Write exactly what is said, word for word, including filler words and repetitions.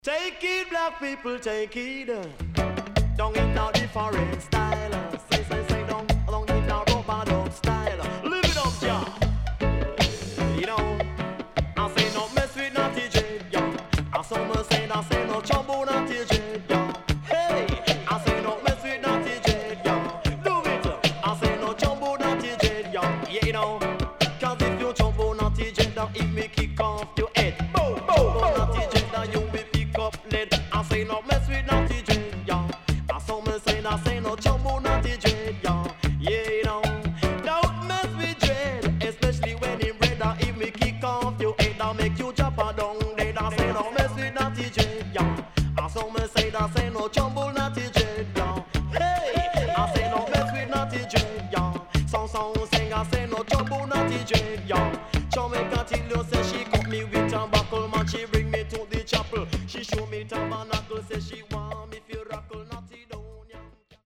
Take it, black people, take it. uh, Down in a different style. uh, Say, say, say, down, down in a rubber dub style. uh, Live it up, yeah. You know, I say no mess with Natty Dread, yeah. I saw me say, I say no trouble Natty Dread, yeah. Hey, I say no mess with Natty Dread, yeah. Do it. I say no trouble Natty Dread, yeah. Yeah, you know, cause if you trouble Natty Dread, then if me kick off your head, boom, boom, Natty Dread, then you be pick up lead. I say no mess with Natty Dread, yeah. I saw me say, I say no trouble Natty Dread, yeah. Yeah, you know, don't mess with Dread, especially when him red. uh, If me kick off your head, I make you drop a down dead. I say no mess with Natty Dread, yeah. I saw me say, I say no trouble Natty Dread, yeah. Hey, I say no mess with Natty Dread, yeah. Some song sing, I say no trouble Natty Dread, yeah. Jamaica till you say she cut me with a buckle, man. She bring me to the chapel. She show me tabernacle, say she